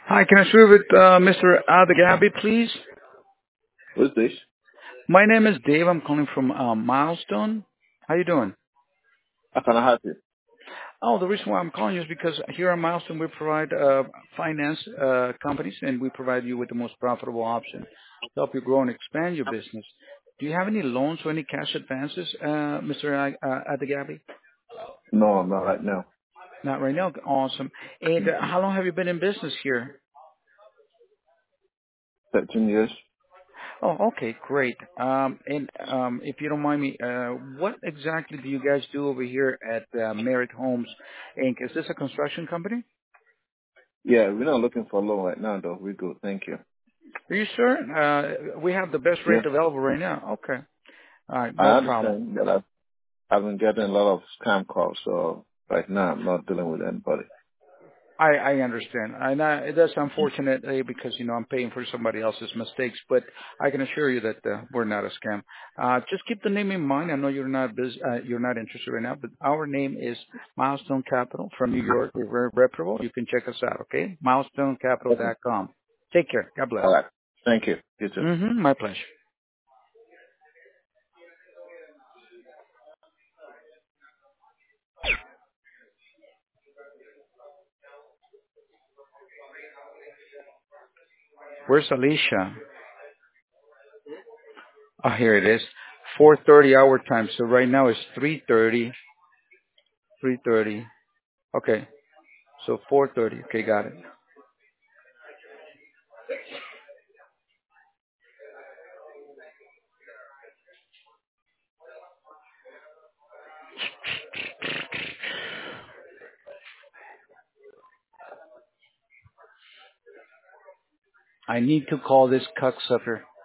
Hi, can I speak with Mr. Adagabi, please? Who's this? My name is Dave. I'm calling from Milestone. How you doing? How can I help you? Oh, the reason why I'm calling you is because here at Milestone we provide finance companies and we provide you with the most profitable option to help you grow and expand your business. Do you have any loans or any cash advances, Mr. Adagabi? No, not right now. Not right now. Awesome. And how long have you been in business here? 13 years. Oh, okay, great. And if you don't mind me, what exactly do you guys do over here at Merit Homes Inc.? Is this a construction company? Yeah, we're not looking for a loan right now, though. We're good. Thank you. Are you sure? We have the best Yeah, rate available right now. Okay. All right, no I problem. understand, but I've been getting a lot of scam calls, so right now I'm not dealing with anybody. I understand. I know that's unfortunately because I'm paying for somebody else's mistakes, but I can assure you that we're not a scam. Just keep the name in mind. I know you're not interested right now, but our name is Milestone Capital from New York. We're very reputable. You can check us out. Okay, Okay. milestonecapital.com. Take care. God bless. All right. Thank you. You too. My pleasure. Where's Alicia? Oh, here it is. 4:30 our time. So right now it's 3:30. 3:30. Okay. So 4:30. Okay, got it. I need to call this cucksucker.